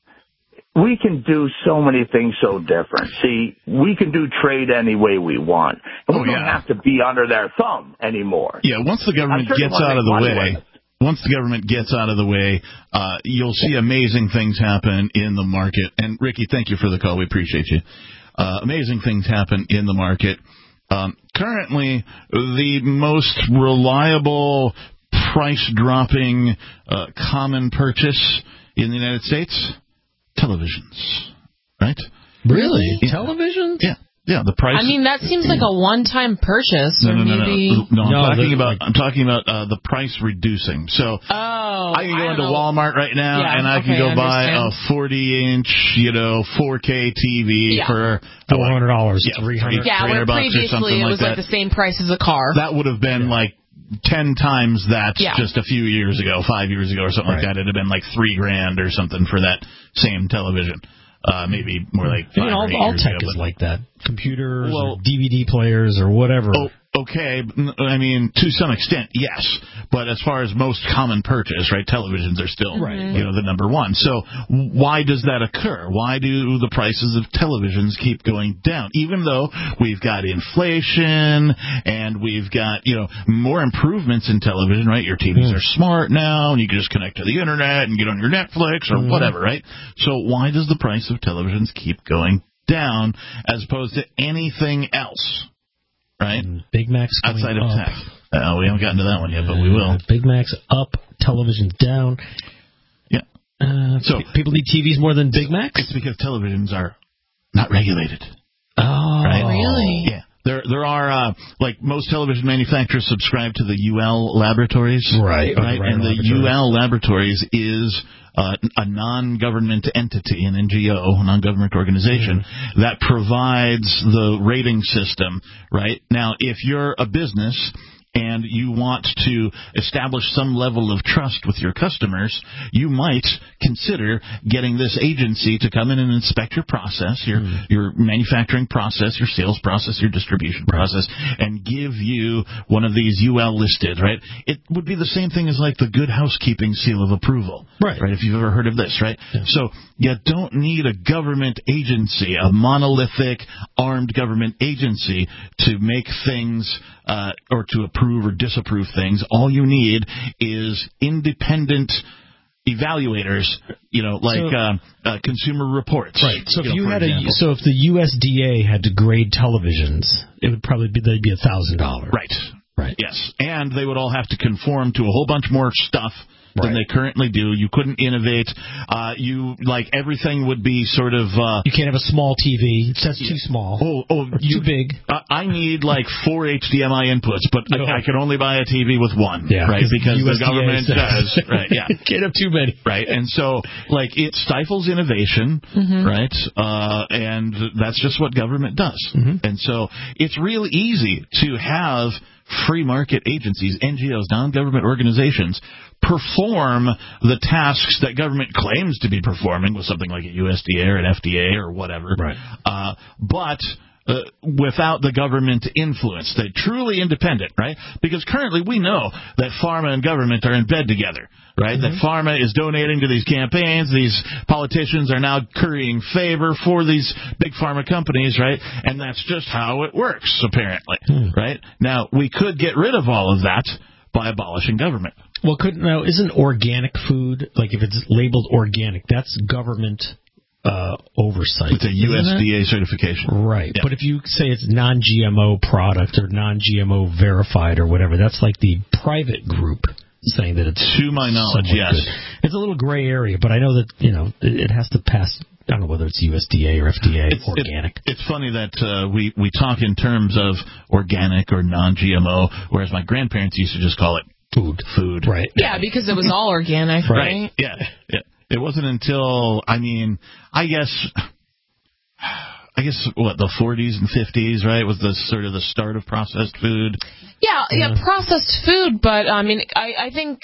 We can do so many things so different. See, we can do trade any way we want. And we Oh, don't yeah. have to be under their thumb anymore. Yeah, once the government I'm sure gets they out of the wanna make money way, with it. once the government gets out of the way, uh, you'll see amazing things happen in the market. And Ricky, thank you for the call. We appreciate you. Uh, amazing things happen in the market. Um, currently, the most reliable price-dropping uh, common purchase in the United States, televisions, right? Really? Yeah. Televisions? Yeah. Yeah, the price. I mean, that seems like a one-time purchase, No, or no, no, maybe. no. No, I'm No, talking the- about. like- I'm talking about uh, the price reducing. So Oh, I can go don't into know. Walmart right now, Yeah, and I can okay, go I buy a understand. forty-inch, you know, four K T V Yeah. for Four hundred dollars, Yeah, three hundred. Yeah, where three hundred bucks or previously something it like was like that. the same price as a car. That would have been like ten times that Yeah. just a few years ago, five years ago, or something like Right. that. It'd have been like three grand or something for that same television. Uh, maybe more like I five mean, all, or eight all years tech ago, is but- like that. Computers, Well- or D V D players, or whatever. Oh, okay. I mean, to some extent, yes. But as far as most common purchase, right, televisions are still, Right. you know, the number one. So why does that occur? Why do the prices of televisions keep going down? Even though we've got inflation and we've got, you know, more improvements in television, right? Your T Vs Mm. are smart now, and you can just connect to the internet and get on your Netflix or Mm. whatever, right? So why does the price of televisions keep going down as opposed to anything else? Right? And Big Mac's going Outside of up. tech. Uh, we haven't gotten to that one yet, but we will. Uh, Big Mac's up, television's down. Yeah. Uh, So- pe- people need T Vs more than Big Macs? It's because televisions are not regulated. Oh, Right? Really? Yeah. There there are, uh, like, most television manufacturers subscribe to the U L Laboratories. Right. Right? Right, And the laboratory. U L Laboratories is uh, a non-government entity, an N G O, a non-government organization, Mm-hmm. that provides the rating system, right? Now, if you're a business and you want to establish some level of trust with your customers, you might consider getting this agency to come in and inspect your process, your mm. your manufacturing process, your sales process, your distribution process, and give you one of these U L listed, right? It would be the same thing as like the Good Housekeeping seal of approval, right? Right? If you've ever heard of this, right? Yeah. So you don't need a government agency, a monolithic armed government agency to make things uh, or to approve or disapprove things. All you need is independent evaluators, you know, like so, uh, uh, Consumer Reports. Right. So you if know, you had example. a, so if the U S D A had to grade televisions, it would probably be they'd be a thousand dollars. Right. Right. Yes, and they would all have to conform to a whole bunch more stuff than right. they currently do. You couldn't innovate. Uh, you like everything would be sort of. Uh, you can't have a small T V. That's too small. Oh, oh, you, too big. Uh, I need like four H D M I inputs, but no. I, I can only buy a T V with one. Yeah, right, because the, the government does. Right. Yeah. You can't have too many. Right, and so like it stifles innovation. Mm-hmm. Right, uh, and that's just what government does. Mm-hmm. And so it's real easy to have free market agencies, N G Os, non-government organizations, perform the tasks that government claims to be performing with something like a U S D A or an F D A or whatever, right. uh, but uh, without the government influence. They're truly independent, right? Because currently we know that pharma and government are in bed together, right? Mm-hmm. That pharma is donating to these campaigns. These politicians are now currying favor for these big pharma companies, right? And that's just how it works, apparently, mm. right? Now, we could get rid of all of that by abolishing government. Well, couldn't now isn't organic food, like if it's labeled organic, that's government uh, oversight. It's a U S D A it? certification. Right. Yeah. But if you say it's non-G M O product or non-G M O verified or whatever, that's like the private group saying that it's to my knowledge, yes. Good. It's a little gray area, but I know that, you know, it, it has to pass. I don't know whether it's U S D A or F D A, it's, organic. It, it's funny that uh, we, we talk in terms of organic or non-G M O, whereas my grandparents used to just call it food. Food. Right. Yeah, because it was all organic, right? Right. Yeah. Yeah. It wasn't until, I mean, I guess, I guess, what, the forties and fifties, right, was the sort of the start of processed food? Yeah, yeah, yeah processed food, but, I mean, I, I think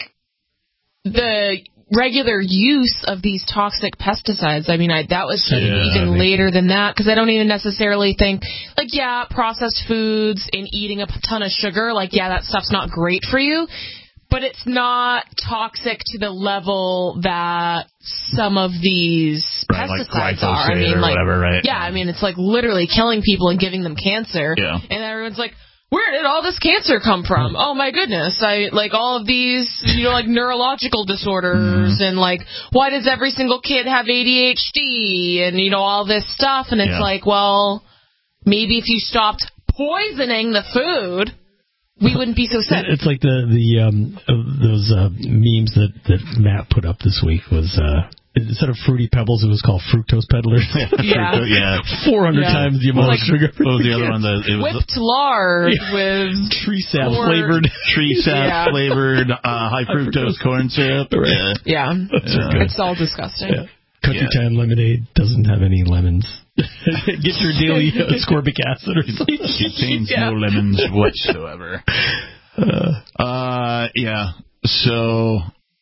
the regular use of these toxic pesticides, I mean, I, that was yeah, even I mean, later than that, because I don't even necessarily think, like, yeah, processed foods and eating a ton of sugar, like, yeah, that stuff's not great for you, but it's not toxic to the level that some of these right, pesticides like are. I mean, or like, whatever, right? Yeah, I mean, it's like literally killing people and giving them cancer, yeah. and everyone's like, where did all this cancer come from? Oh my goodness! I like all of these, you know, like neurological disorders, mm. and like why does every single kid have A D H D, and you know all this stuff, and it's yeah. like, well, maybe if you stopped poisoning the food, we wouldn't be so sick. It's like the the um, those uh, memes that that Matt put up this week was. Uh, Instead of Fruity Pebbles, it was called Fructose Peddlers. Yeah. yeah. four hundred yeah. times the amount like, of sugar. What was the other one? The, it was Whipped lard yeah. with... Tree sap four... flavored. Tree sap yeah. flavored uh, high fructose corn syrup. Right. Yeah. yeah. It's all disgusting. Yeah. Country yeah. Time lemonade doesn't have any lemons. Get your daily uh, ascorbic acid or something. It contains yeah. no lemons whatsoever. Uh, uh, yeah. So...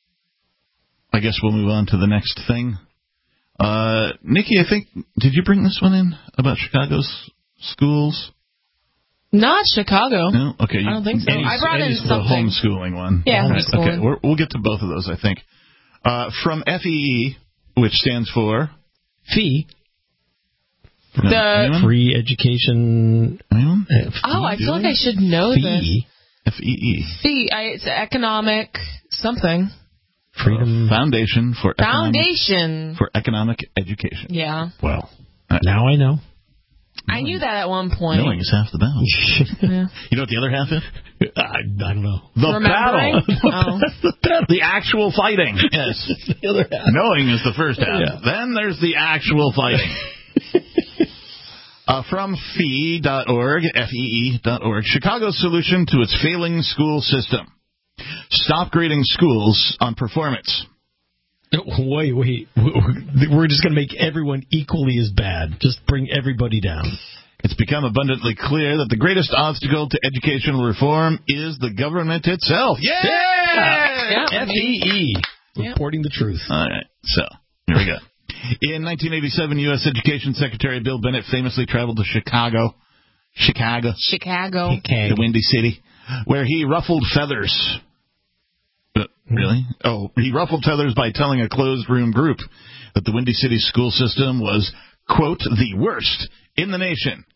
I guess we'll move on to the next thing. Uh, Nikki, I think, did you bring this one in about Chicago's schools? Not Chicago. No? Okay. You, I don't think so. Any, I brought in something. The homeschooling one. Yeah, right. homeschooling. Okay, we're, we'll get to both of those, I think. Uh, from F E E, which stands for? Fee. No, the anyone? Free Education. Anyone? Oh, I feel like I should know Fee. this. F E E. Fee. I, it's economic something. Freedom Foundation for Foundation economic, for Economic Education. Yeah. Well, uh, now I know. I knew that at one point. Knowing is half the battle. Yeah. You know what the other half is? I, I don't know. The Remembering? battle. Oh. the battle. The actual fighting. Yes. The other half. Knowing is the first half. Yeah. Then there's the actual fighting. uh, from fee dot org, F E E dot org, Chicago's solution to its failing school system. Stop grading schools on performance. Wait, wait. We're just going to make everyone equally as bad. Just bring everybody down. It's become abundantly clear that the greatest obstacle to educational reform is the government itself. Yeah! yeah. F E E. Reporting the truth. All right, so here we go. In nineteen eighty-seven, U S Education Secretary Bill Bennett famously traveled to Chicago. Chicago. Chicago. The Windy City, where he ruffled feathers. Uh, really? Oh, he ruffled feathers by telling a closed-room group that the Windy City school system was, quote, the worst in the nation.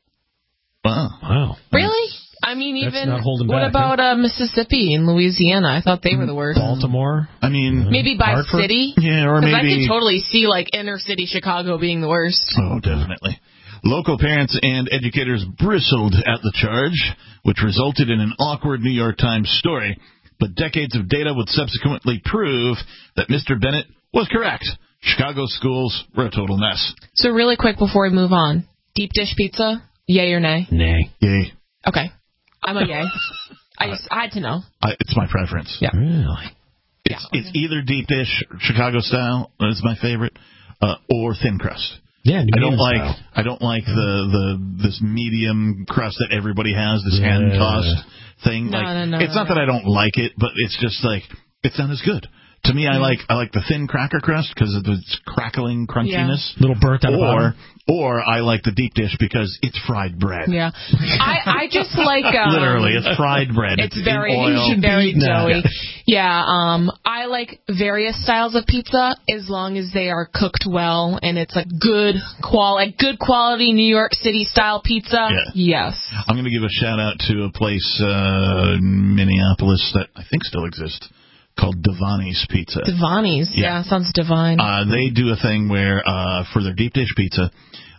Wow. Wow. Really? I mean, That's even, not holding what back, about huh? uh, Mississippi and Louisiana? I thought they were the worst. Baltimore? I mean... Maybe by Hartford? city? Yeah, or maybe... Because I could totally see, like, inner-city Chicago being the worst. Oh, definitely. Local parents and educators bristled at the charge, which resulted in an awkward New York Times story. But decades of data would subsequently prove that Mister Bennett was correct. Chicago schools were a total mess. So really quick before we move on, deep dish pizza, yay or nay? Nay. Yay. Okay. I'm a yay. I just I had to know. I, it's my preference. Yeah. Really? It's, yeah. It's either deep dish, Chicago style, that's my favorite, uh, or thin crust. Yeah, New I don't like style. I don't like the, the this medium crust that everybody has, this yeah. hand tossed thing. No, like no, no, it's no, not no. that I don't like it, but it's just like it's not as good. To me, I like I like the thin cracker crust because of its crackling crunchiness. Yeah. Little burnt on the or, bottom. Or I like the deep dish because it's fried bread. Yeah. I, I just like... Um, Literally, it's fried bread. It's, it's very, in oil. very doughy. Yeah. yeah, um, I like various styles of pizza as long as they are cooked well and it's like good quality, good quality New York City style pizza. Yeah. Yes. I'm going to give a shout out to a place uh, in Minneapolis that I think still exists, called Devani's Pizza. Devani's, yeah. yeah, sounds divine. Uh, they do a thing where, uh, for their deep dish pizza,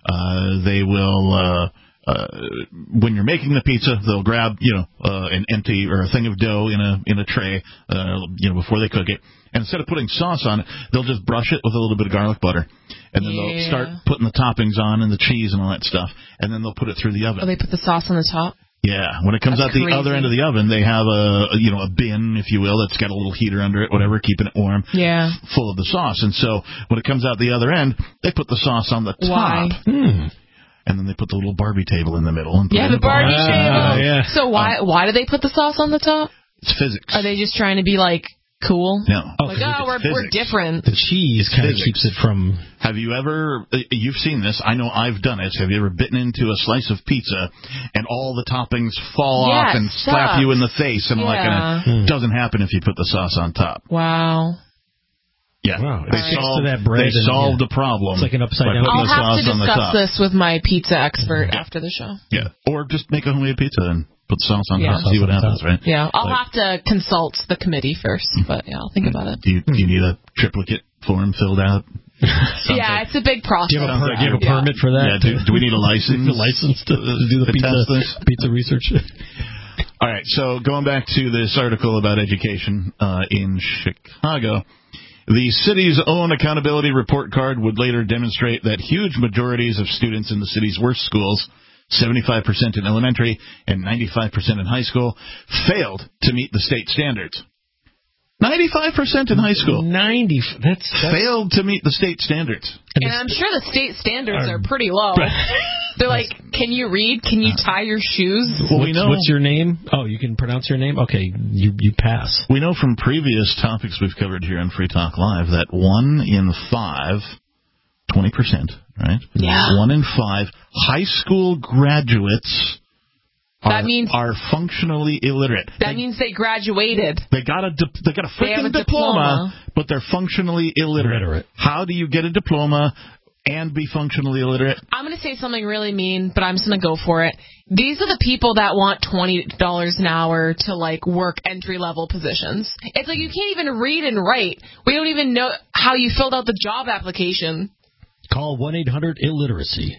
uh, they will, uh, uh, when you're making the pizza, they'll grab, you know, uh, an empty or a thing of dough in a in a tray, uh, you know, before they cook it. And instead of putting sauce on it, they'll just brush it with a little bit of garlic butter. And then yeah. they'll start putting the toppings on and the cheese and all that stuff. And then they'll put it through the oven. Oh, they put the sauce on the top? Yeah, when it comes That's out the crazy. other end of the oven, they have a, you know, a bin, if you will, that's got a little heater under it, whatever, keeping it warm, yeah, full of the sauce. And so when it comes out the other end, they put the sauce on the top. Why? Hmm. And then they put the little Barbie table in the middle. And put yeah, it in the Barbie box. table. Uh, yeah. So why um, why do they put the sauce on the top? It's physics. Are they just trying to be like cool? No. Oh, like, oh, we're, we're different. The cheese kind of keeps it from... Have you ever, you've seen this, I know I've done it, have you ever bitten into a slice of pizza and all the toppings fall yeah, off and slap you in the face and yeah. like, and it doesn't happen if you put the sauce on top. Wow. Yeah, wow. they Right. solved, that bread they and, solved yeah. the problem. It's like an upside down. I'll the have sauce to on the discuss top. this with my pizza expert yeah. after the show. Yeah, or just make a homemade pizza and put sauce on yeah. top and see what happens, right? Yeah, I'll like, have to consult the committee first, but yeah, I'll think about it. Do you, do you need a triplicate form filled out? yeah, like, it's a big process. Do you have a, per- like, do you have a yeah. permit for that? Yeah, do, do we need a license? a license to, to do the to pizza, pizza research? All right, so going back to this article about education uh, in Chicago, the city's own accountability report card would later demonstrate that huge majorities of students in the city's worst schools, seventy-five percent in elementary and ninety-five percent in high school, failed to meet the state standards. ninety-five percent in high school. ninety That's, that's failed to meet the state standards. And I'm sure the state standards are pretty low. They're like, can you read? Can you tie your shoes? Well, what's, we know, what's your name? Oh, you can pronounce your name? Okay, you you pass. We know from previous topics we've covered here on Free Talk Live that one in five, twenty percent, right? Yeah. One in five high school graduates are, that means, are functionally illiterate. That they, means they graduated. They got a di- they got a freaking a diploma, diploma, but they're functionally illiterate. illiterate. How do you get a diploma and be functionally illiterate? I'm going to say something really mean, but I'm just going to go for it. These are the people that want twenty dollars an hour to, like, work entry-level positions. It's like you can't even read and write. We don't even know how you filled out the job application. Call one eight hundred illiteracy.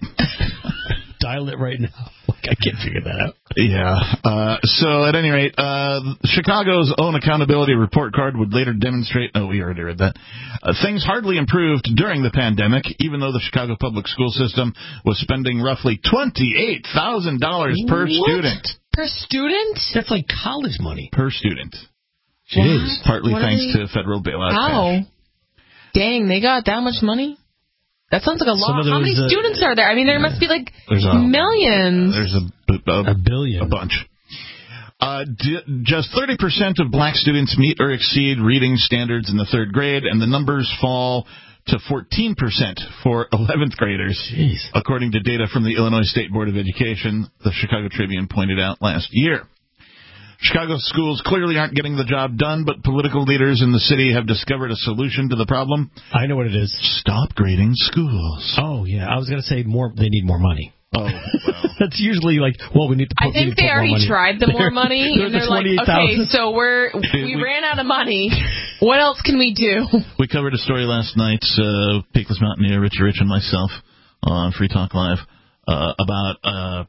Dial it right now. I can't figure that out. Yeah. Uh, so, at any rate, uh, Chicago's own accountability report card would later demonstrate... Oh, we already read that. Uh, things hardly improved during the pandemic, even though the Chicago public school system was spending roughly twenty-eight thousand dollars per what? student. Per student? That's like college money. Per student. Jeez. Partly what thanks they... to federal bailout. How? Cash. Dang, they got that much money? That sounds like a lot. How many uh, students are there? I mean, there must be like a, millions. There's a, a, a billion. A bunch. Uh, d- just thirty percent of black students meet or exceed reading standards in the third grade, and the numbers fall to fourteen percent for eleventh graders, Jeez. according to data from the Illinois State Board of Education, the Chicago Tribune pointed out last year. Chicago schools clearly aren't getting the job done, but political leaders in the city have discovered a solution to the problem. I know what it is. Stop grading schools. Oh, yeah. I was going to say more. They need more money. Oh, well. That's usually like, well, we need to put I think they already tried the more money, and they're like, okay, so we're we, we ran out of money. What else can we do? We covered a story last night, uh, Peakless Mountaineer, Richie Rich, and myself on Free Talk Live uh, about uh,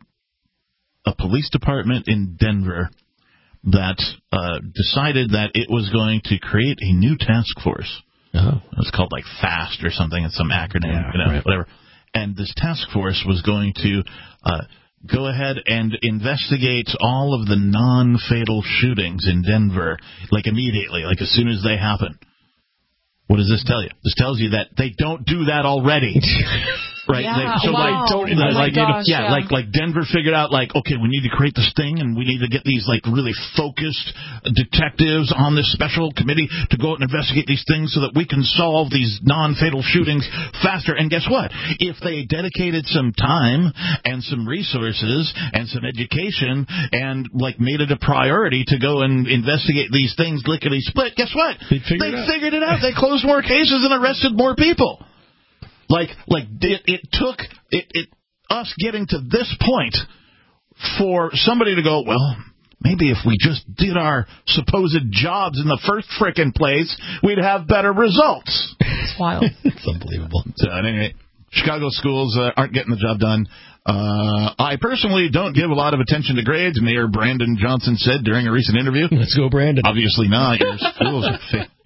a police department in Denver that uh, decided that it was going to create a new task force. Oh. It was called like FAST or something. It's some acronym, yeah, you know, right. whatever. And this task force was going to uh, go ahead and investigate all of the non-fatal shootings in Denver, like immediately, like as soon as they happen. What does this tell you? This tells you that they don't do that already. Right? Yeah, they, so wow. like, don't, oh my like, gosh, you know, yeah, yeah, like like Denver figured out like, okay, we need to create this thing, and we need to get these like really focused detectives on this special committee to go out and investigate these things so that we can solve these non-fatal shootings faster. And guess what? If they dedicated some time and some resources and some education and like made it a priority to go and investigate these things lickety split, guess what? They figured, they it, figured it out. They closed more cases and arrested more people. Like, like it, it took it, it us getting to this point for somebody to go, well, maybe if we just did our supposed jobs in the first frickin' place, we'd have better results. It's wild. It's unbelievable. So, anyway, Chicago schools uh, aren't getting the job done. Uh, I personally don't give a lot of attention to grades, Mayor Brandon Johnson said during a recent interview. Let's go, Brandon. Obviously not. Your schools are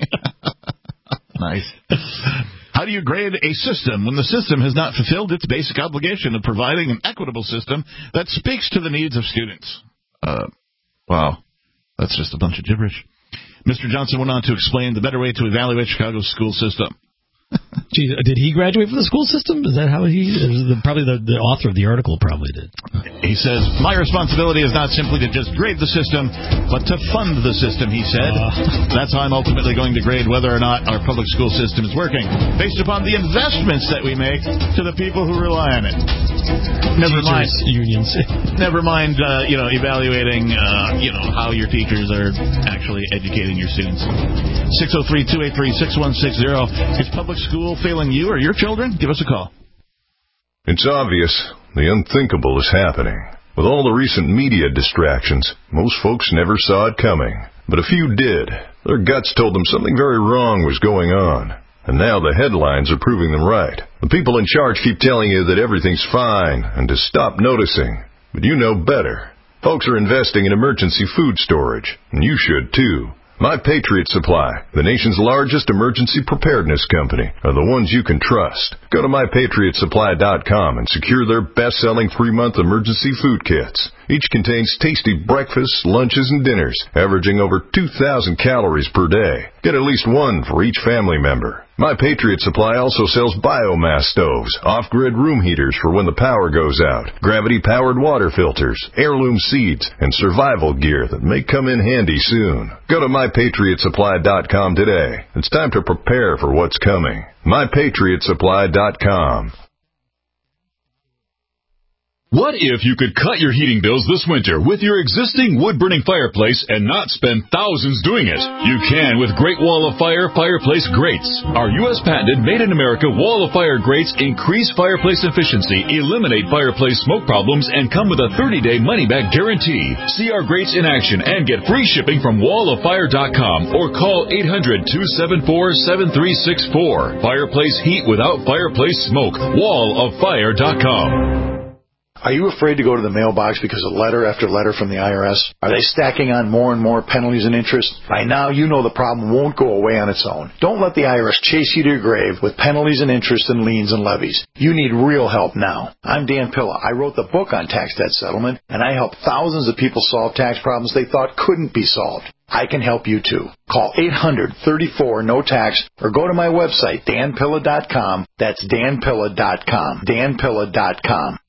fa- Nice. How do you grade a system when the system has not fulfilled its basic obligation of providing an equitable system that speaks to the needs of students? Uh, wow. That's just a bunch of gibberish. Mister Johnson went on to explain the better way to evaluate Chicago's school system. Gee, did he graduate from the school system? Is that how he... The, probably the, the author of the article probably did. He says, my responsibility is not simply to just grade the system, but to fund the system, he said. Uh, That's how I'm ultimately going to grade whether or not our public school system is working, based upon the investments that we make to the people who rely on it. Never mind unions. Never mind, uh, you know, evaluating, uh, you know, how your teachers are actually educating your students. six oh three, two eight three, six one six zero. Is public school failing you or your children? Give us a call. It's obvious the unthinkable is happening. With all the recent media distractions, most folks never saw it coming. But a few did. Their guts told them something very wrong was going on. And now the headlines are proving them right. The people in charge keep telling you that everything's fine and to stop noticing. But you know better. Folks are investing in emergency food storage, and you should too. My Patriot Supply, the nation's largest emergency preparedness company, are the ones you can trust. Go to my patriot supply dot com and secure their best-selling three-month emergency food kits. Each contains tasty breakfasts, lunches, and dinners, averaging over two thousand calories per day. Get at least one for each family member. My Patriot Supply also sells biomass stoves, off-grid room heaters for when the power goes out, gravity-powered water filters, heirloom seeds, and survival gear that may come in handy soon. Go to my patriot supply dot com today. It's time to prepare for what's coming. my patriot supply dot com. What if you could cut your heating bills this winter with your existing wood-burning fireplace and not spend thousands doing it? You can with Great Wall of Fire Fireplace Grates. Our U S patented made-in-America Wall of Fire grates increase fireplace efficiency, eliminate fireplace smoke problems, and come with a thirty-day money-back guarantee. See our grates in action and get free shipping from wall of fire dot com or call eight hundred, two seven four, seven three six four. Fireplace heat without fireplace smoke. wall of fire dot com. Are you afraid to go to the mailbox because of letter after letter from the I R S? Are they stacking on more and more penalties and interest? By now, you know the problem won't go away on its own. Don't let the I R S chase you to your grave with penalties and interest and liens and levies. You need real help now. I'm Dan Pilla. I wrote the book on tax debt settlement, and I help thousands of people solve tax problems they thought couldn't be solved. I can help you too. Call eight hundred, thirty-four, no tax or go to my website, dan pilla dot com. That's dan pilla dot com. dan pilla dot com.